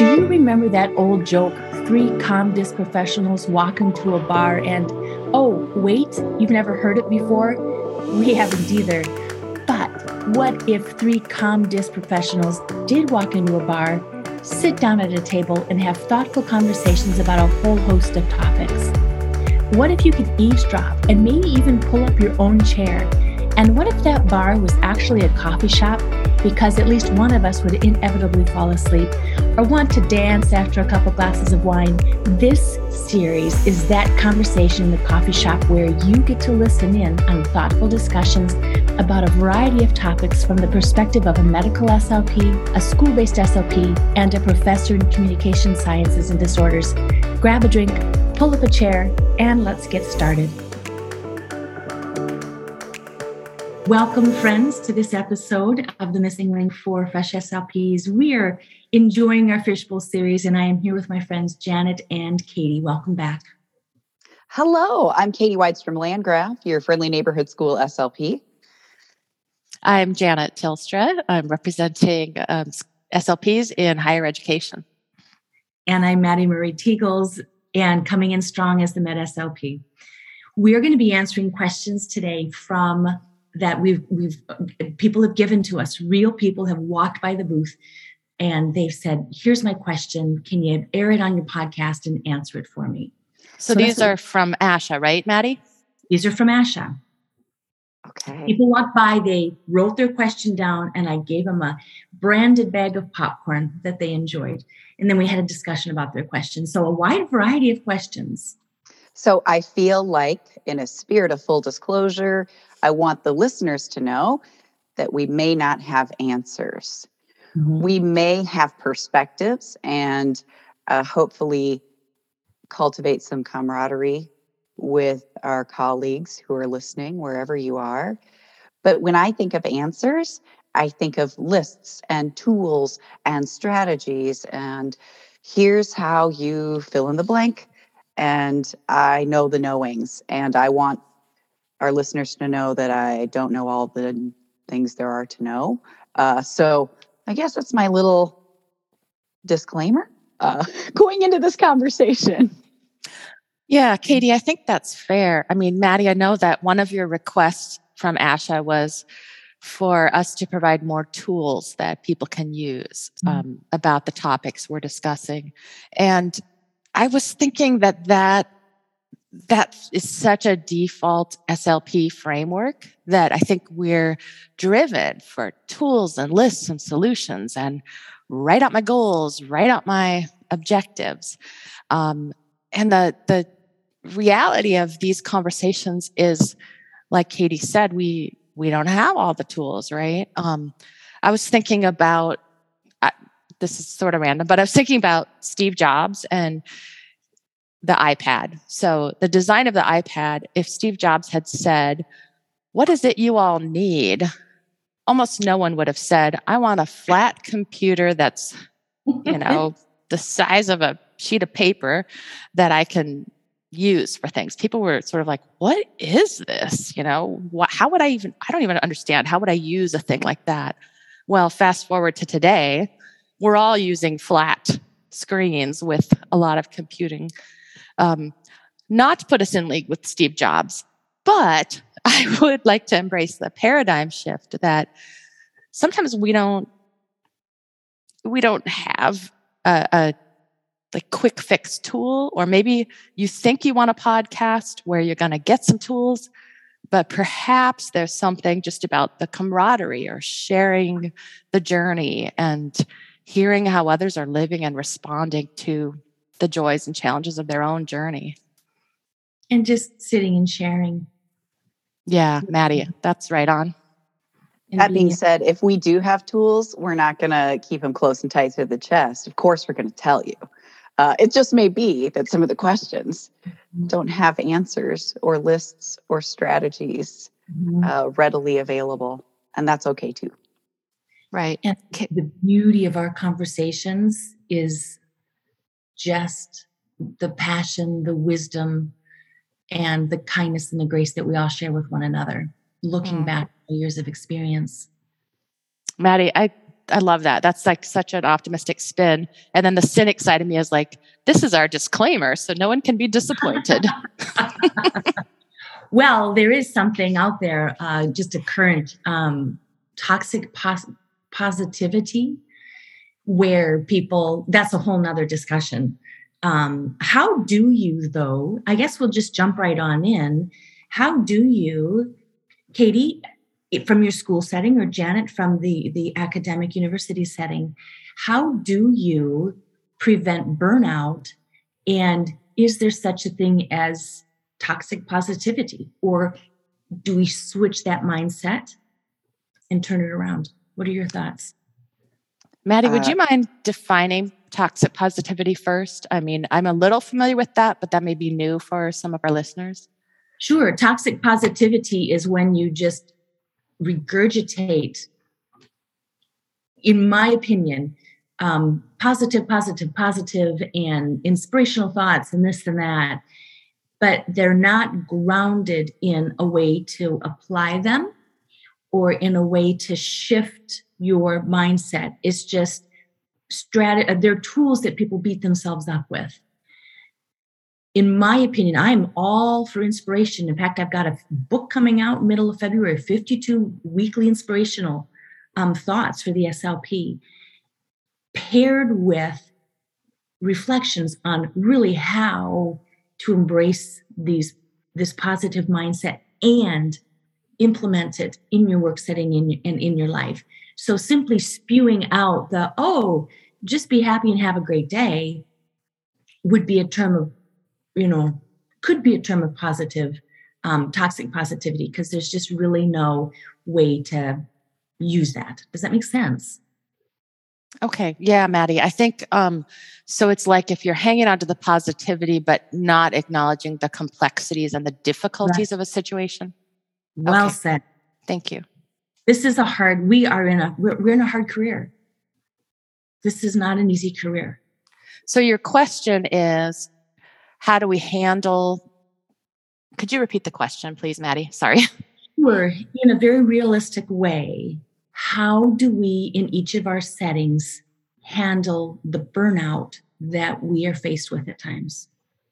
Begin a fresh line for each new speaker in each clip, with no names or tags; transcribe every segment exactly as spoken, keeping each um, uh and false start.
Do you remember that old joke, three comm disc professionals walk into a bar and, oh, wait, you've never heard it before? We haven't either. But what if three comm disc professionals did walk into a bar, sit down at a table, and have thoughtful conversations about a whole host of topics? What if you could eavesdrop and maybe even pull up your own chair? And what if that bar was actually a coffee shop because at least one of us would inevitably fall asleep or want to dance after a couple glasses of wine? This series is that conversation in the coffee shop where you get to listen in on thoughtful discussions about a variety of topics from the perspective of a medical S L P, a school-based S L P, and a professor in communication sciences and disorders. Grab a drink, pull up a chair, and let's get started. Welcome, friends, to this episode of The Missing Link for Fresh S L Ps. We're enjoying our Fishbowl series, and I am here with my friends Janet and Katie. Welcome back.
Hello, I'm Katie Weidstrom Landgraf, your friendly neighborhood school S L P.
I'm Janet Tilstra. I'm representing um, S L Ps in higher education.
And I'm Maddie Marie Teagles, and coming in strong as the Med S L P. We're going to be answering questions today from that we've we've people have given to us. Real people have walked by the booth and they've said, here's my question. Can you air it on your podcast and answer it for me?
So, so these are from ASHA, right, Maddie?
These are from ASHA.
Okay.
People walked by, they wrote their question down, and I gave them a branded bag of popcorn that they enjoyed. And then we had a discussion about their questions. So a wide variety of questions.
So I feel like, in a spirit of full disclosure, I want the listeners to know that we may not have answers. Mm-hmm. We may have perspectives and uh, hopefully cultivate some camaraderie with our colleagues who are listening, wherever you are. But when I think of answers, I think of lists and tools and strategies, and here's how you fill in the blank. And I know the knowings, and I want our listeners to know that I don't know all the things there are to know. Uh, so I guess that's my little disclaimer uh, going into this conversation.
Yeah, Katie, I think that's fair. I mean, Maddie, I know that one of your requests from ASHA was for us to provide more tools that people can use um, mm-hmm. about the topics we're discussing. And I was thinking that that that is such a default S L P framework that I think we're driven for tools and lists and solutions and write out my goals, write out my objectives. Um, and the the reality of these conversations is, like Katie said, we we don't have all the tools, right? Um, I was thinking about, uh, this is sort of random, but I was thinking about Steve Jobs and the iPad. So the design of the iPad, if Steve Jobs had said, what is it you all need? Almost no one would have said, I want a flat computer that's, you know, the size of a sheet of paper that I can use for things. People were sort of like, what is this? You know, what, how would I even, I don't even understand. How would I use a thing like that? Well, fast forward to today, we're all using flat screens with a lot of computing. Um, not to put us in league with Steve Jobs, but I would like to embrace the paradigm shift that sometimes we don't, we don't have a, a like quick fix tool, or maybe you think you want a podcast where you're going to get some tools, but perhaps there's something just about the camaraderie or sharing the journey and hearing how others are living and responding to the joys and challenges of their own journey.
And just sitting and sharing.
Yeah, Maddie, that's right on.
That being said, if we do have tools, we're not going to keep them close and tight to the chest. Of course, we're going to tell you. Uh, it just may be that some of the questions don't have answers or lists or strategies mm-hmm. uh, readily available. And that's okay too.
Right.
And the beauty of our conversations is just the passion, the wisdom, and the kindness and the grace that we all share with one another, looking mm. back at years of experience.
Maddie, I I love that. That's like such an optimistic spin. And then the cynic side of me is like, this is our disclaimer, so no one can be disappointed.
Well, there is something out there, uh, just a current um, toxic pos- positivity where people, that's a whole nother discussion. Um, how do you, though, I guess we'll just jump right on in. How do you, Katie, from your school setting, or Janet from the, the academic university setting, how do you prevent burnout? And is there such a thing as toxic positivity? Or do we switch that mindset and turn it around? What are your thoughts?
Maddie, would
Uh,
you mind defining toxic positivity first? I mean, I'm a little familiar with that, but that may be new for some of our listeners.
Sure. Toxic positivity is when you just regurgitate, in my opinion, um, positive, positive, positive, and inspirational thoughts and this and that, but they're not grounded in a way to apply them or in a way to shift your mindset. It's just strat- they're tools that people beat themselves up with. In my opinion, I'm all for inspiration. In fact, I've got a book coming out middle of February, fifty-two weekly inspirational um, thoughts for the S L P, paired with reflections on really how to embrace these this positive mindset and implement it in your work setting and in, in, in your life. So simply spewing out the, oh, just be happy and have a great day would be a term of, you know, could be a term of positive, um, toxic positivity, because there's just really no way to use that. Does that make sense?
Okay. Yeah, Maddie. I think um, so. It's like if you're hanging on to the positivity, but not acknowledging the complexities and the difficulties
Right.
of a situation.
Well
Okay.
said.
Thank you.
This is a hard, we are in a, we're, we're in a hard career. This is not an easy career.
So your question is, how do we handle, could you repeat the question, please, Maddie? Sorry.
Sure. In a very realistic way, how do we, in each of our settings, handle the burnout that we are faced with at times?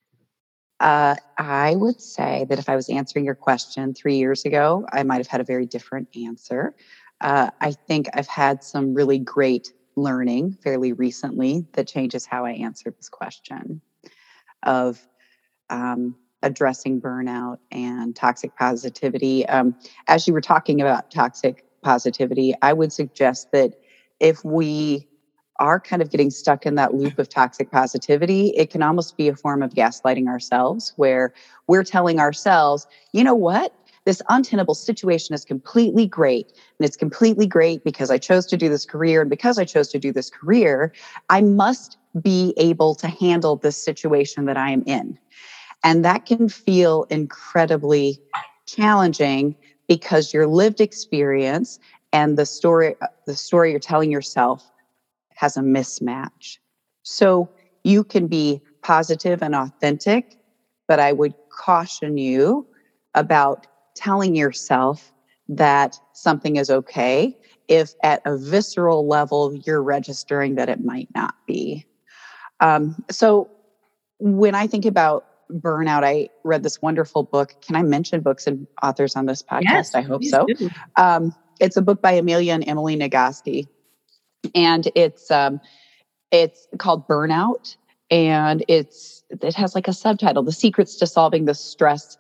Uh, I would say that if I was answering your question three years ago, I might have had a very different answer. Uh, I think I've had some really great learning fairly recently that changes how I answer this question of um, addressing burnout and toxic positivity. Um, as you were talking about toxic positivity, I would suggest that if we are kind of getting stuck in that loop of toxic positivity, it can almost be a form of gaslighting ourselves, where we're telling ourselves, you know what? This untenable situation is completely great. And it's completely great because I chose to do this career. And because I chose to do this career, I must be able to handle this situation that I am in. And that can feel incredibly challenging because your lived experience and the story, the story you're telling yourself has a mismatch. So you can be positive and authentic, but I would caution you about telling yourself that something is okay if at a visceral level you're registering that it might not be. Um, so when I think about burnout, I read this wonderful book. Can I mention books and authors on this podcast?
Yes,
I hope so. Um, it's a book by Amelia and Emily Nagoski. And it's um, it's called Burnout, and it's it has like a subtitle, The Secrets to Solving the Stress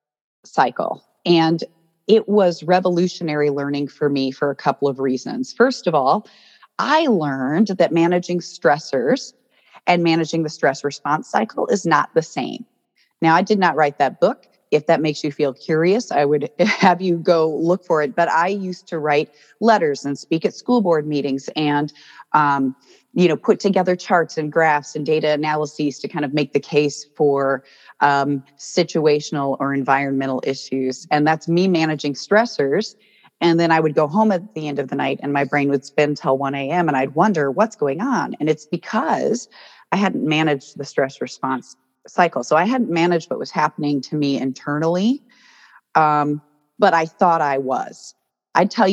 Cycle. And it was revolutionary learning for me for a couple of reasons. First of all, I learned that managing stressors and managing the stress response cycle is not the same. Now, I did not write that book. If that makes you feel curious, I would have you go look for it. But I used to write letters and speak at school board meetings and, um, you know, put together charts and graphs and data analyses to kind of make the case for um, situational or environmental issues. And that's me managing stressors. And then I would go home at the end of the night and my brain would spin till one a.m. and I'd wonder what's going on. And it's because I hadn't managed the stress response cycle. So I hadn't managed what was happening to me internally, um, but I thought I was. I tell you, I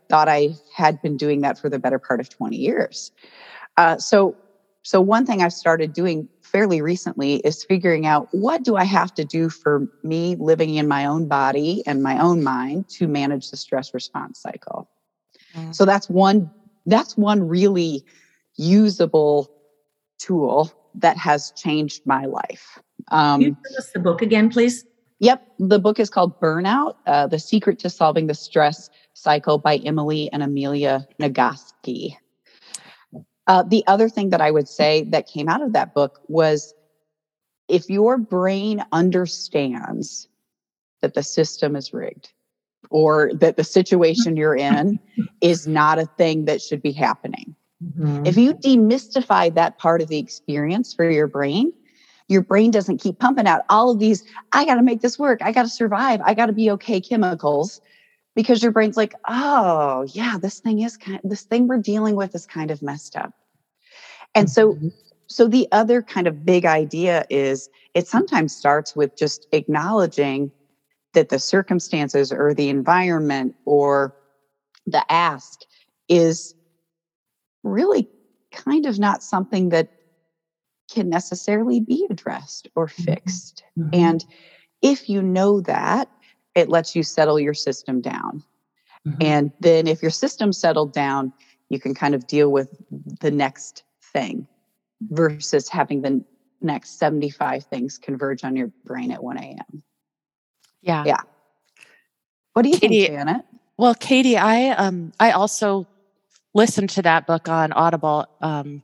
thought I had been doing that for the better part of twenty years. Uh, so, so one thing I've started doing fairly recently is figuring out, what do I have to do for me living in my own body and my own mind to manage the stress response cycle. Mm. So that's one, that's one really usable tool that has changed my life. Um,
Can you tell us the book again, please?
Yep. The book is called Burnout, uh, The Secret to Solving the Stress Cycle by Emily and Amelia Nagoski. Uh, the other thing that I would say that came out of that book was, if your brain understands that the system is rigged, or that the situation you're in is not a thing that should be happening. Mm-hmm. If you demystify that part of the experience for your brain, your brain doesn't keep pumping out all of these, I got to make this work, I got to survive, I got to be okay chemicals, because your brain's like, oh yeah, this thing is kind of, this thing we're dealing with is kind of messed up. And so, so the other kind of big idea is, it sometimes starts with just acknowledging that the circumstances or the environment or the ask is really kind of not something that can necessarily be addressed or fixed. Mm-hmm. And if you know that, it lets you settle your system down. Mm-hmm. And then if your system's settled down, you can kind of deal with the next thing versus having the next seventy-five things converge on your brain at one a.m.
Yeah.
Yeah. What do you
Katie,
think, Janet?
Well, Katie, I um I also listened to that book on Audible. Um,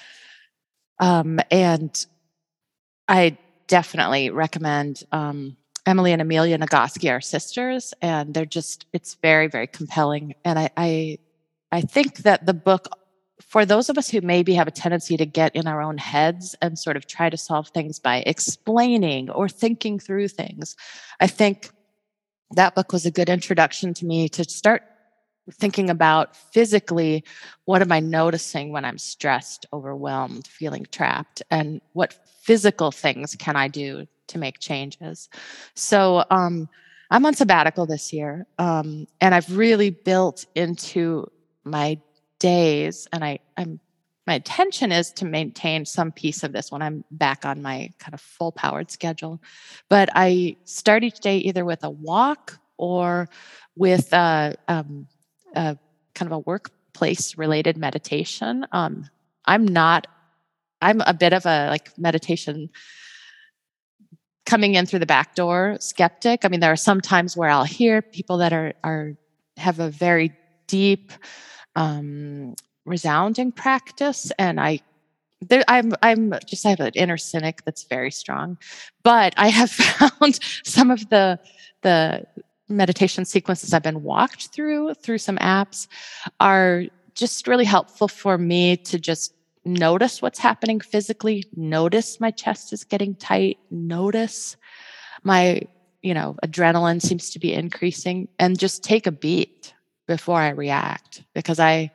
um, and I definitely recommend um, Emily and Amelia Nagoski are sisters, and they're just, it's very, very compelling. And I, I, I think that the book, for those of us who maybe have a tendency to get in our own heads and sort of try to solve things by explaining or thinking through things, I think that book was a good introduction to me to start thinking about physically, what am I noticing when I'm stressed, overwhelmed, feeling trapped, and what physical things can I do to make changes? So um, I'm on sabbatical this year, um, and I've really built into my days, and I, I'm my intention is to maintain some piece of this when I'm back on my kind of full powered schedule. But I start each day either with a walk or with a, um, a kind of a workplace related meditation. Um, I'm not, I'm a bit of a like meditation coming in through the back door skeptic. I mean, there are some times where I'll hear people that are, are have a very deep, um, resounding practice, and I, there, I'm, I'm just I have an inner cynic that's very strong, but I have found some of the the meditation sequences I've been walked through through some apps are just really helpful for me to just notice what's happening physically, notice my chest is getting tight, notice my, you know, adrenaline seems to be increasing, and just take a beat before I react. Because I,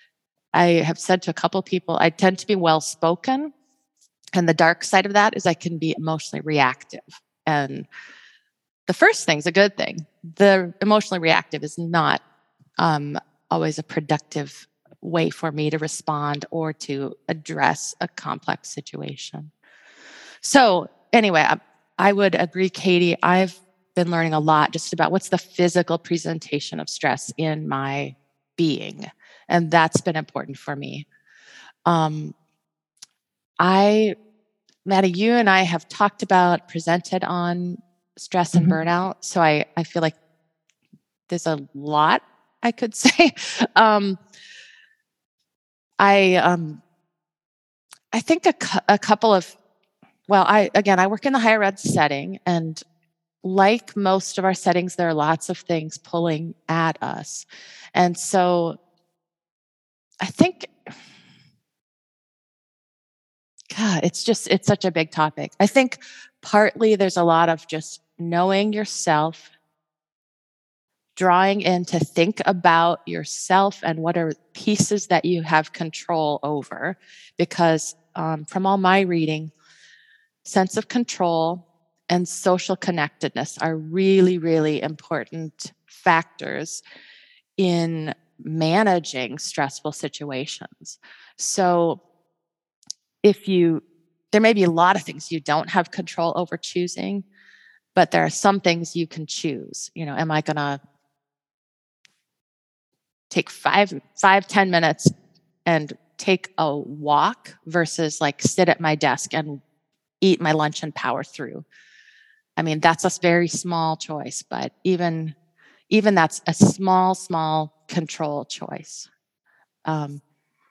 I have said to a couple of people, I tend to be well-spoken, and the dark side of that is I can be emotionally reactive. And the first thing's a good thing. The emotionally reactive is not um, always a productive way for me to respond or to address a complex situation. So anyway, I, I would agree, Katie, I've been learning a lot just about what's the physical presentation of stress in my being. And that's been important for me. Um, I, Maddie, you and I have talked about, presented on stress and mm-hmm. burnout. So I, I feel like there's a lot I could say. um, I, um, I think a, cu- a couple of, well, I, again, I work in the higher ed setting, and like most of our settings, there are lots of things pulling at us. And so I think, God, it's just, it's such a big topic. I think partly there's a lot of just knowing yourself, drawing in to think about yourself and what are pieces that you have control over. Because um, from all my reading, sense of control and social connectedness are really, really important factors in managing stressful situations. So if you, there may be a lot of things you don't have control over choosing, but there are some things you can choose. You know, am I going to take five, five, ten minutes and take a walk versus like sit at my desk and eat my lunch and power through? I mean, that's a very small choice, but even, even that's a small, small control choice. Um,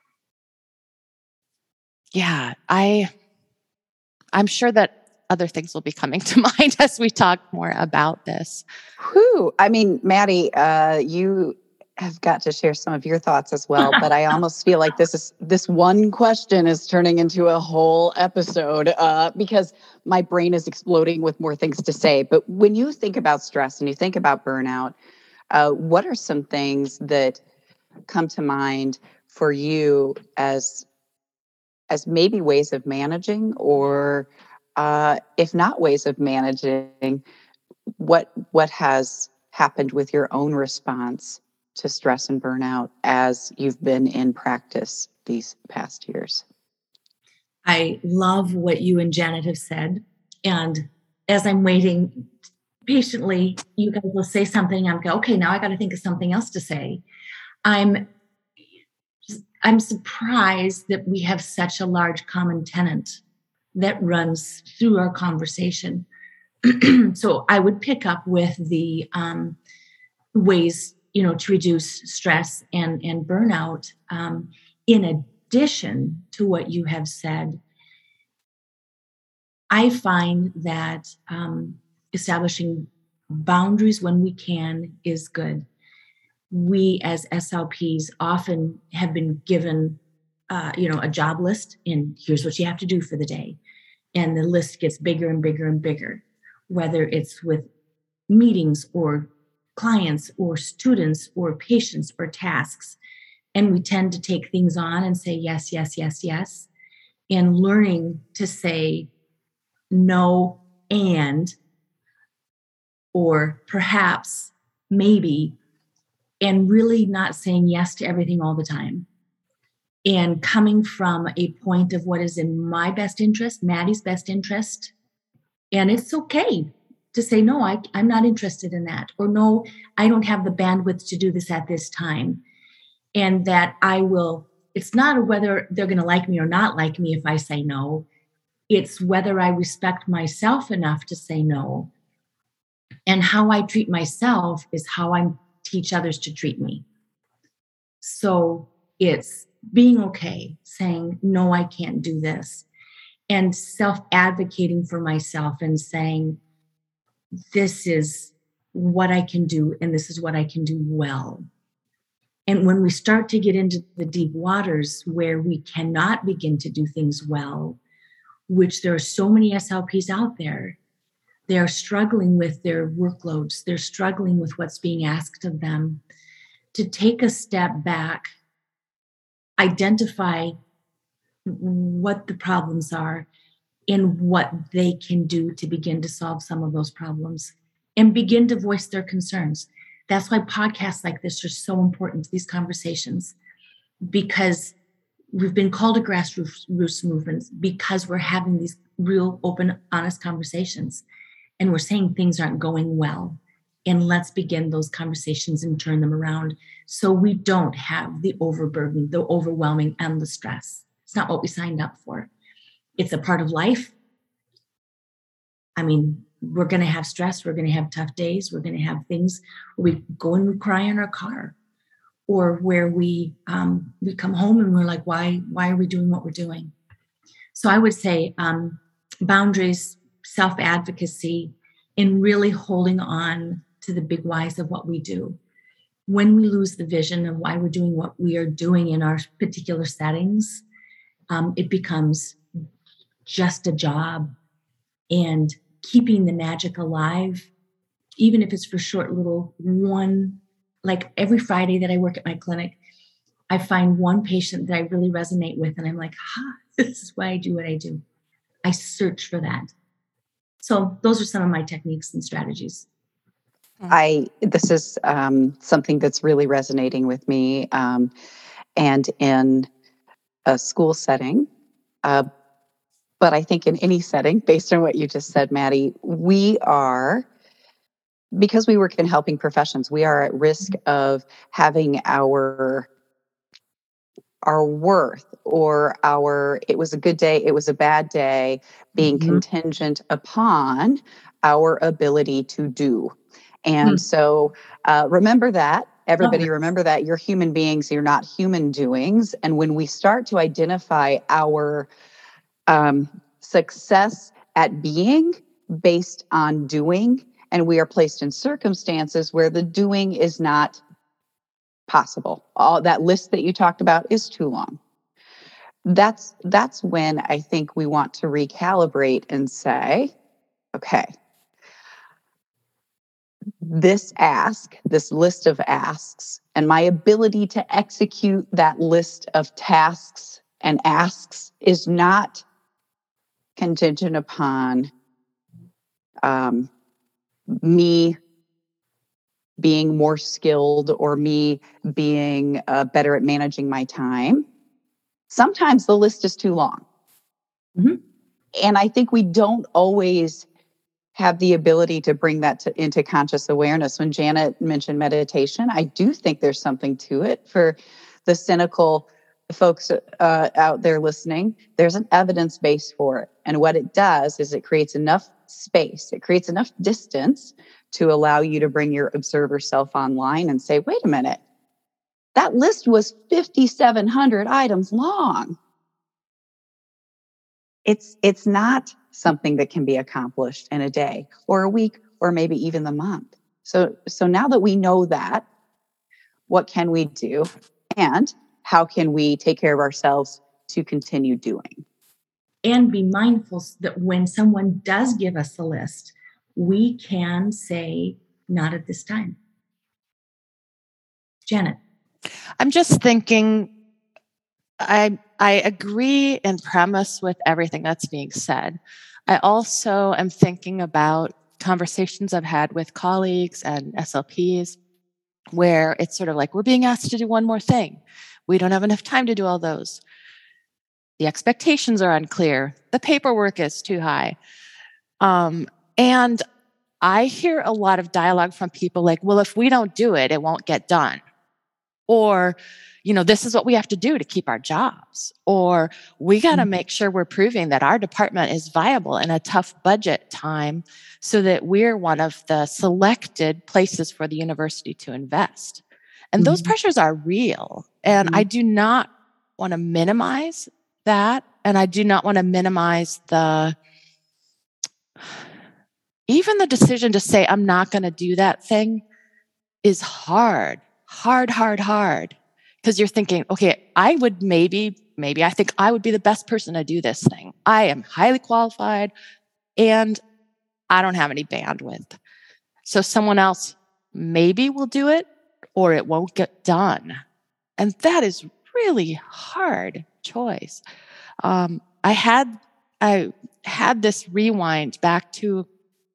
yeah, I, I'm sure that other things will be coming to mind as we talk more about this.
Whew. I mean, Maddie, uh, you have got to share some of your thoughts as well, but I almost feel like this is this one question is turning into a whole episode uh, because my brain is exploding with more things to say. But when you think about stress and you think about burnout, uh, what are some things that come to mind for you as as maybe ways of managing, or uh, if not ways of managing, what what has happened with your own response to stress and burnout as you've been in practice these past years?
I love what you and Janet have said. And as I'm waiting patiently, you guys will say something. I'm go, okay, now I got to think of something else to say. I'm I'm surprised that we have such a large common tenant that runs through our conversation. So I would pick up with the um, ways, you know, to reduce stress and, and burnout. Um, in addition to what you have said, I find that um, establishing boundaries when we can is good. We as S L Ps often have been given, uh, you know, a job list, and here's what you have to do for the day. And the list gets bigger and bigger and bigger, whether it's with meetings or clients or students or patients or tasks. And we tend to take things on and say, yes, yes, yes, yes. And learning to say no and, or perhaps, maybe, and really not saying yes to everything all the time. And coming from a point of what is in my best interest, Maddie's best interest. And it's okay to say, no, I, I'm not interested in that. Or no, I don't have the bandwidth to do this at this time. And that I will, it's not whether they're going to like me or not like me if I say no. It's whether I respect myself enough to say no. And how I treat myself is how I teach others to treat me. So it's being okay, saying, no, I can't do this. And self-advocating for myself and saying, this is what I can do, and this is what I can do well. And when we start to get into the deep waters where we cannot begin to do things well, which there are so many S L Ps out there, they're struggling with their workloads, they're struggling with what's being asked of them, to take a step back, identify what the problems are and what they can do to begin to solve some of those problems and begin to voice their concerns. That's why podcasts like this are so important, these conversations, because we've been called a grassroots movement because we're having these real, open, honest conversations. And we're saying things aren't going well. And let's begin those conversations and turn them around so we don't have the overburden, the overwhelming, and the stress. It's not what we signed up for. It's a part of life. I mean, we're going to have stress. We're going to have tough days. We're going to have things where we go and we cry in our car, or where we um, we come home and we're like, why, why are we doing what we're doing? So I would say um, boundaries, self-advocacy, and really holding on to the big whys of what we do. When we lose the vision of why we're doing what we are doing in our particular settings, um, it becomes just a job. And keeping the magic alive, even if it's for short little one, like every Friday that I work at my clinic, I find one patient that I really resonate with. And I'm like, ha, this is why I do what I do. I search for that. So those are some of my techniques and strategies.
I this is um, something that's really resonating with me, um, and in a school setting, uh, but I think in any setting, based on what you just said, Maddie, we are, because we work in helping professions, we are at risk of having our our worth or our it was a good day, it was a bad day being
Mhm.
contingent upon our ability to do. And
Hmm.
so uh, remember that. Everybody
Love
remember that you're human beings, you're not human doings. And when we start to identify our um, success at being based on doing, and we are placed in circumstances where the doing is not possible, all that list that you talked about is too long. That's that's when I think we want to recalibrate and say, okay, this ask, this list of asks, and my ability to execute that list of tasks and asks is not contingent upon um, me being more skilled or me being uh, better at managing my time. Sometimes the list is too long.
Mm-hmm.
And I think we don't always have the ability to bring that to, into conscious awareness. When Janet mentioned meditation, I do think there's something to it for the cynical folks uh, out there listening. There's an evidence base for it. And what it does is it creates enough space, it creates enough distance to allow you to bring your observer self online and say, wait a minute, that list was fifty-seven hundred items long. It's it's not something that can be accomplished in a day or a week or maybe even the month. So so now that we know that, what can we do? And how can we take care of ourselves to continue doing?
And be mindful that when someone does give us a list, we can say, not at this time. Janet.
I'm just thinking, I I agree in premise with everything that's being said. I also am thinking about conversations I've had with colleagues and S L Ps where it's sort of like, we're being asked to do one more thing. We don't have enough time to do all those. The expectations are unclear. The paperwork is too high. Um, and I hear a lot of dialogue from people like, well, if we don't do it, it won't get done. Or, you know, this is what we have to do to keep our jobs. Or we got to make sure we're proving that our department is viable in a tough budget time so that we're one of the selected places for the university to invest. And mm-hmm. those pressures are real. And mm-hmm. I do not want to minimize that. And I do not want to minimize the, even the decision to say, I'm not going to do that thing is hard, hard, hard, hard. Because you're thinking, okay, I would maybe, maybe I think I would be the best person to do this thing. I am highly qualified and I don't have any bandwidth. So someone else maybe will do it or it won't get done. And that is really hard choice. Um, I had, I had this rewind back to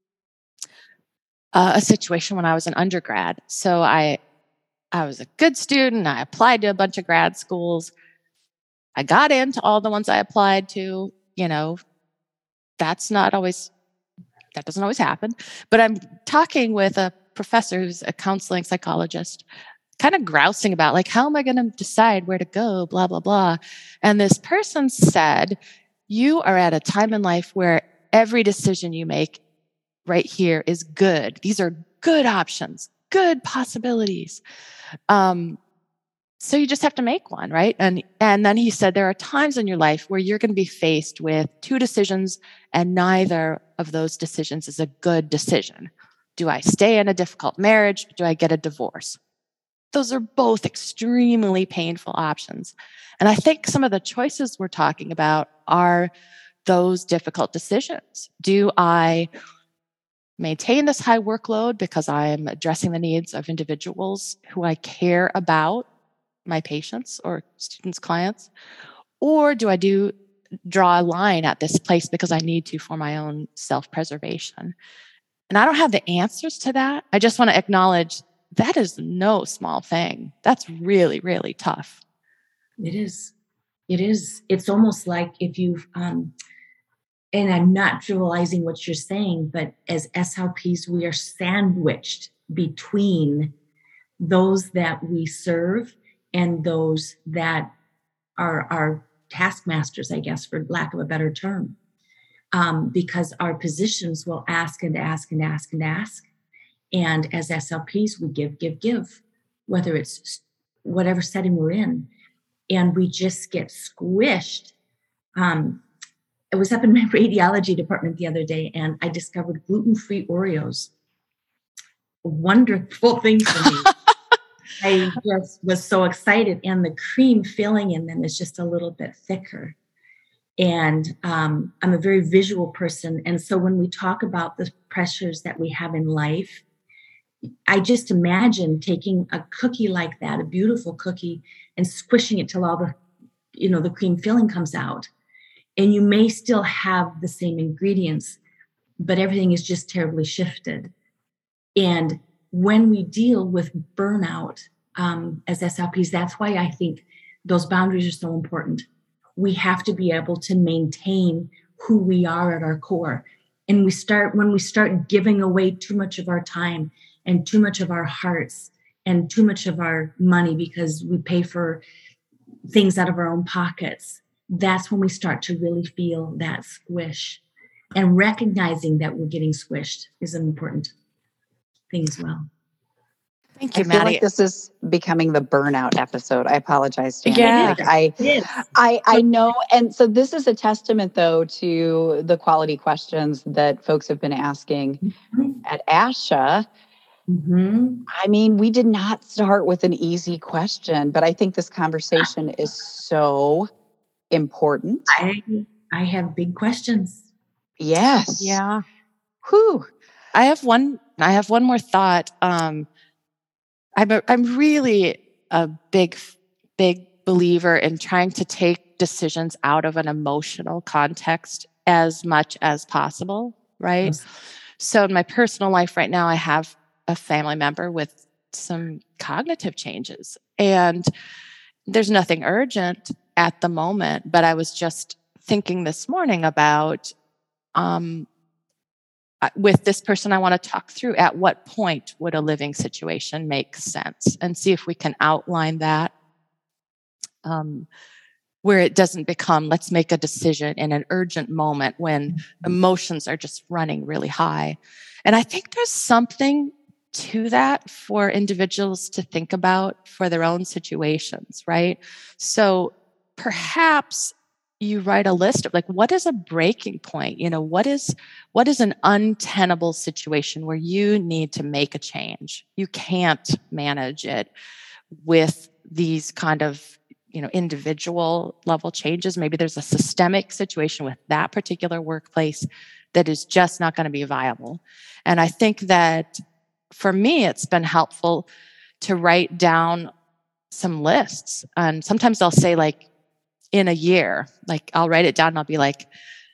uh, a situation when I was an undergrad. So I, I was a good student. I applied to a bunch of grad schools. I got into all the ones I applied to. You know, that's not always, that doesn't always happen. But I'm talking with a professor who's a counseling psychologist, kind of grousing about, like, how am I going to decide where to go, blah, blah, blah. And this person said, you are at a time in life where every decision you make right here is good. These are good options, good possibilities. Um, so you just have to make one, right? And and then he said there are times in your life where you're going to be faced with two decisions, and neither of those decisions is a good decision. Do I stay in a difficult marriage? Do I get a divorce? Those are both extremely painful options. And I think some of the choices we're talking about are those difficult decisions. Do I maintain this high workload because I am addressing the needs of individuals who I care about, my patients or students, clients? Or do I do draw a line at this place because I need to for my own self-preservation? And I don't have the answers to that. I just want to acknowledge that is no small thing. That's really, really tough.
It is. It is. It's almost like if you've, um, and I'm not trivializing what you're saying, but as S L Ps, we are sandwiched between those that we serve and those that are our taskmasters, I guess, for lack of a better term. Um, because our positions will ask and ask and ask and ask. And as S L Ps, we give, give, give, whether it's whatever setting we're in. And we just get squished. Um, I was up in my radiology department the other day, and I discovered gluten-free Oreos. A wonderful thing for me. I just was so excited. And the cream filling in them is just a little bit thicker. And um, I'm a very visual person. And so when we talk about the pressures that we have in life, I just imagine taking a cookie like that, a beautiful cookie, and squishing it till all the, you know, the cream filling comes out. And you may still have the same ingredients, but everything is just terribly shifted. And when we deal with burnout um, as S L Ps, that's why I think those boundaries are so important. We have to be able to maintain who we are at our core. And we start, when we start giving away too much of our time and too much of our hearts and too much of our money because we pay for things out of our own pockets, that's when we start to really feel that squish. And recognizing that we're getting squished is an important thing as well.
Thank you,
I feel
Maddie.
like this is becoming the burnout episode. I apologize, Janet.
Yeah.
Like I, I, I know. And so this is a testament, though, to the quality questions that folks have been asking mm-hmm. at ASHA. Mm-hmm. I mean, we did not start with an easy question, but I think this conversation is so important.
I, I have big questions.
Yes.
Yeah.
Whew.
I have one. I have one more thought. Um, I'm a, I'm really a big, big believer in trying to take decisions out of an emotional context as much as possible, right? Yes. So in my personal life right now, I have a family member with some cognitive changes, and there's nothing urgent at the moment, but I was just thinking this morning about, um, with this person I want to talk through, at what point would a living situation make sense, and see if we can outline that um, where it doesn't become, let's make a decision in an urgent moment when emotions are just running really high. And I think there's something to that for individuals to think about for their own situations, right? So perhaps you write a list of like, what is a breaking point? You know, what is, what is an untenable situation where you need to make a change? You can't manage it with these kind of, you know, individual level changes. Maybe there's a systemic situation with that particular workplace that is just not going to be viable. And I think that for me, it's been helpful to write down some lists. And sometimes I'll say like, in a year, like I'll write it down and I'll be like,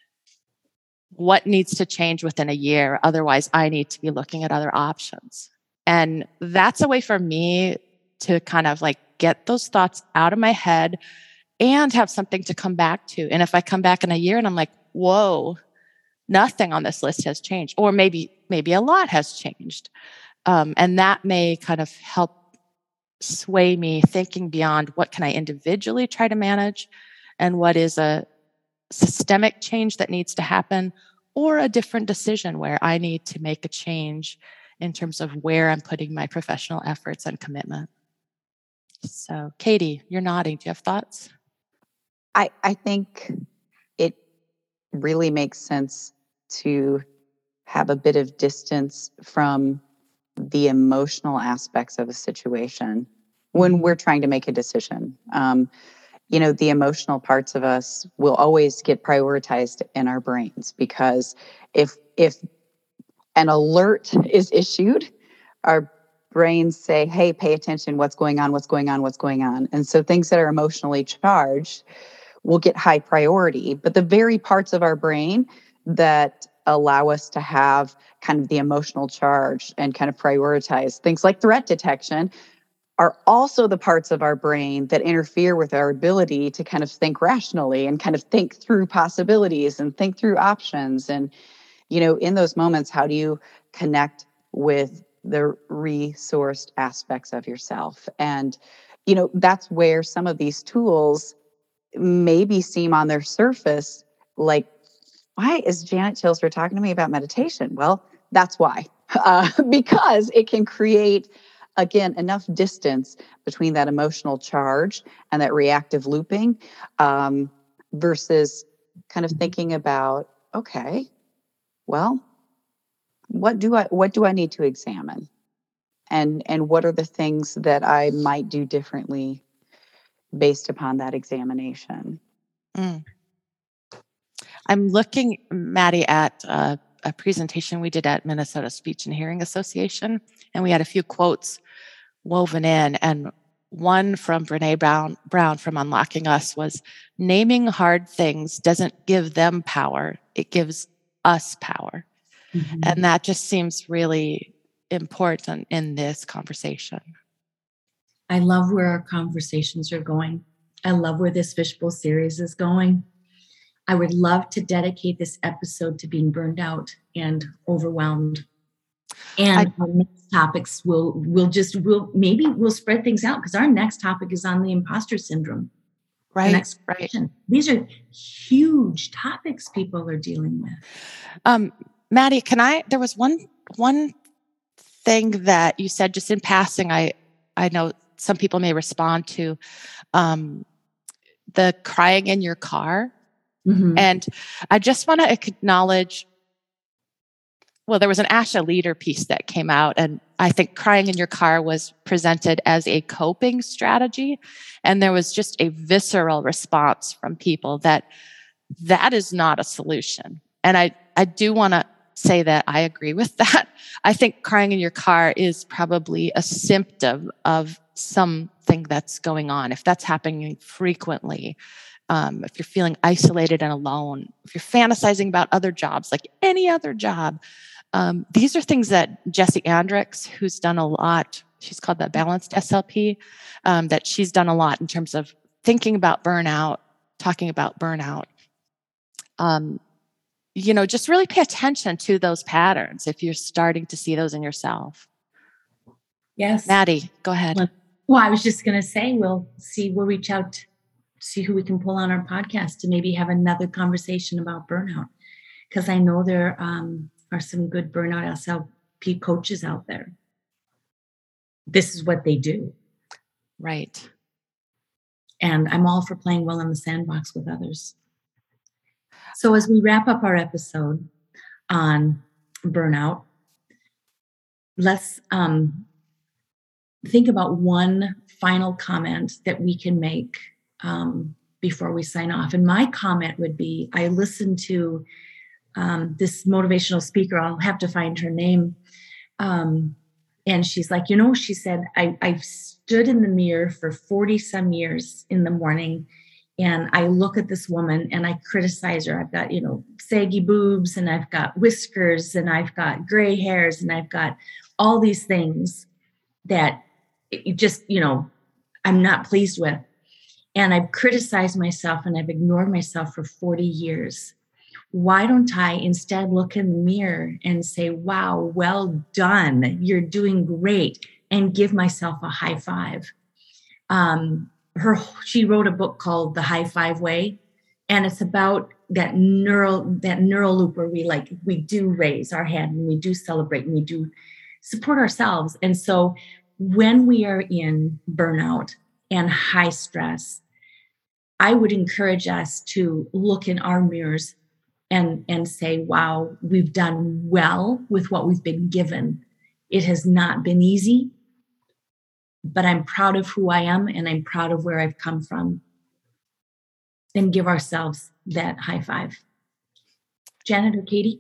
what needs to change within a year? Otherwise, I need to be looking at other options. And that's a way for me to kind of like get those thoughts out of my head and have something to come back to. And if I come back in a year and I'm like, whoa, nothing on this list has changed, or maybe, maybe a lot has changed. Um, and that may kind of help sway me thinking beyond what can I individually try to manage and what is a systemic change that needs to happen, or a different decision where I need to make a change in terms of where I'm putting my professional efforts and commitment. So, Katie, you're nodding. Do you have thoughts?
I, I think it really makes sense to have a bit of distance from the emotional aspects of a situation when we're trying to make a decision. Um, you know, the emotional parts of us will always get prioritized in our brains, because if if an alert is issued, our brains say, hey, pay attention, what's going on, what's going on, what's going on. And so things that are emotionally charged will get high priority. But the very parts of our brain that allow us to have kind of the emotional charge and kind of prioritize things like threat detection are also the parts of our brain that interfere with our ability to kind of think rationally and kind of think through possibilities and think through options. And, you know, in those moments, how do you connect with the resourced aspects of yourself? And, you know, that's where some of these tools maybe seem on their surface like, why is Janet Tilsfer talking to me about meditation? Well, that's why, uh, because it can create, again, enough distance between that emotional charge and that reactive looping um, versus kind of thinking about, okay, well, what do I what do I need to examine? And and what are the things that I might do differently based upon that examination?
Mm. I'm looking, Maddie, at uh, a presentation we did at Minnesota Speech and Hearing Association, and we had a few quotes woven in. And one from Brene Brown, Brown from Unlocking Us was, naming hard things doesn't give them power, it gives us power. Mm-hmm. And that just seems really important in this conversation.
I love where our conversations are going. I love where this Fishbowl series is going. I would love to dedicate this episode to being burned out and overwhelmed. And I, our next topics will will just will maybe we'll spread things out because our next topic is on the imposter syndrome.
Right.
Next
right.
These are huge topics people are dealing with.
Um, Maddie, can I? There was one one thing that you said just in passing. I I know some people may respond to um, the crying in your car. Mm-hmm. And I just want to acknowledge, well, there was an ASHA leader piece that came out, and I think crying in your car was presented as a coping strategy. And there was just a visceral response from people that that is not a solution. And I, I do want to say that I agree with that. I think crying in your car is probably a symptom of something that's going on. If that's happening frequently, Um, if you're feeling isolated and alone, if you're fantasizing about other jobs, like any other job, um, these are things that Jessie Andrix, who's done a lot, she's called the Balanced S L P, um, that she's done a lot in terms of thinking about burnout, talking about burnout. Um, you know, just really pay attention to those patterns if you're starting to see those in yourself.
Yes.
Maddie, go ahead.
Well, well I was just going to say, we'll see, we'll reach out see who we can pull on our podcast to maybe have another conversation about burnout. Because I know there um, are some good burnout S L P coaches out there. This is what they do.
Right.
And I'm all for playing well in the sandbox with others. So as we wrap up our episode on burnout, let's um, think about one final comment that we can make Um, before we sign off. And my comment would be, I listened to um, this motivational speaker, I'll have to find her name. Um, and she's like, you know, she said, I, I've stood in the mirror for forty some years in the morning. And I look at this woman and I criticize her. I've got, you know, saggy boobs and I've got whiskers and I've got gray hairs and I've got all these things that it just, you know, I'm not pleased with. And I've criticized myself and I've ignored myself for forty years. Why don't I instead look in the mirror and say, wow, well done. You're doing great. And give myself a high five. Um, her, she wrote a book called The High Five Way. And it's about that neural, that neural loop where we like, we do raise our hand and we do celebrate and we do support ourselves. And so when we are in burnout and high stress, I would encourage us to look in our mirrors and, and say, wow, we've done well with what we've been given. It has not been easy, but I'm proud of who I am and I'm proud of where I've come from. And give ourselves that high five. Janet or Katie?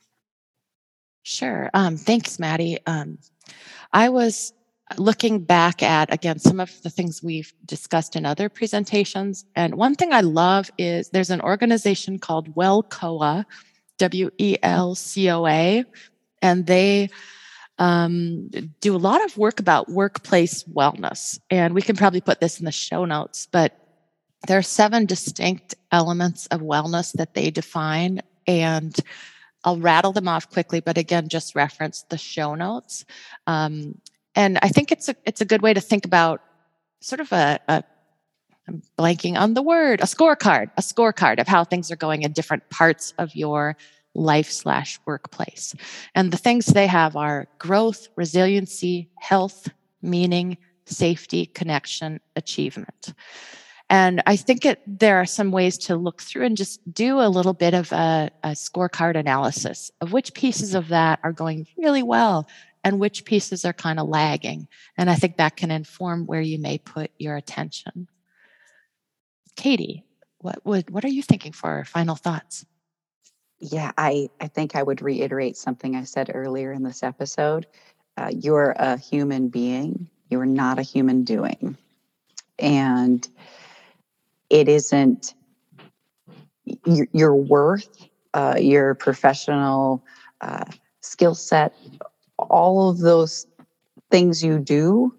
Sure. Um, thanks, Maddie. Um, I was looking back at, again, some of the things we've discussed in other presentations. And one thing I love is there's an organization called WellCoa, W E L C O A, and they um, do a lot of work about workplace wellness. And we can probably put this in the show notes, but there are seven distinct elements of wellness that they define, and I'll rattle them off quickly, but again, just reference the show notes. Um, and I think it's a it's a good way to think about sort of a, a I'm blanking on the word, a scorecard, a scorecard of how things are going in different parts of your life slash workplace. And the things they have are growth, resiliency, health, meaning, safety, connection, achievement. And I think it, there are some ways to look through and just do a little bit of a, a scorecard analysis of which pieces of that are going really well and which pieces are kind of lagging. And I think that can inform where you may put your attention. Katie, what would what are you thinking for final thoughts?
Yeah, I, I think I would reiterate something I said earlier in this episode. Uh, you're a human being. You're not a human doing. And it isn't your, your worth, uh, your professional uh, skill set, all of those things you do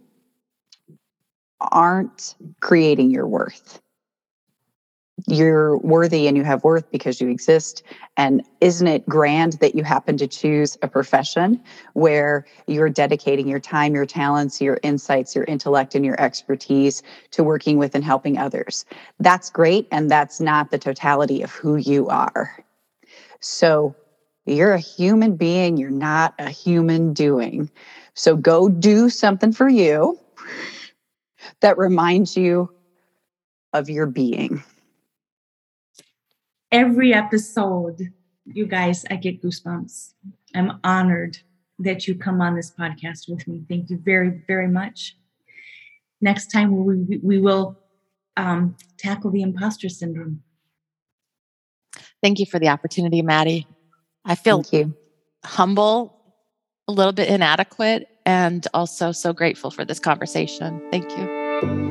aren't creating your worth. You're worthy and you have worth because you exist. And isn't it grand that you happen to choose a profession where you're dedicating your time, your talents, your insights, your intellect, and your expertise to working with and helping others? That's great. And that's not the totality of who you are. So you're a human being. You're not a human doing. So go do something for you that reminds you of your being.
Every episode, you guys, I get goosebumps. I'm honored that you come on this podcast with me. Thank you very, very much. Next time, we, we will um, tackle the imposter syndrome.
Thank you for the opportunity, Maddie. I feel humble, a little bit inadequate, and also so grateful for this conversation. Thank you.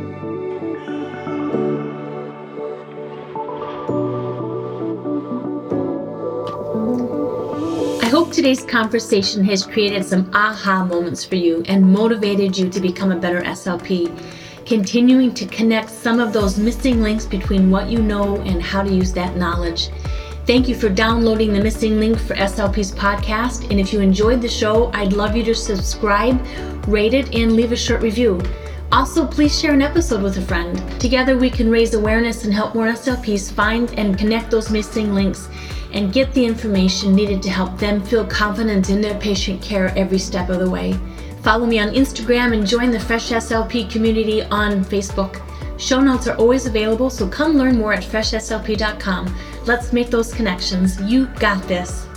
I hope today's conversation has created some aha moments for you and motivated you to become a better S L P, continuing to connect some of those missing links between what you know and how to use that knowledge. Thank you for downloading the missing link for S L P's podcast. And if you enjoyed the show, I'd love you to subscribe, rate it, and leave a short review. Also, please share an episode with a friend. Together we can raise awareness and help more S L Ps find and connect those missing links and get the information needed to help them feel confident in their patient care every step of the way. Follow me on Instagram and join the Fresh S L P community on Facebook. Show notes are always available, so come learn more at fresh S L P dot com. Let's make those connections. You got this.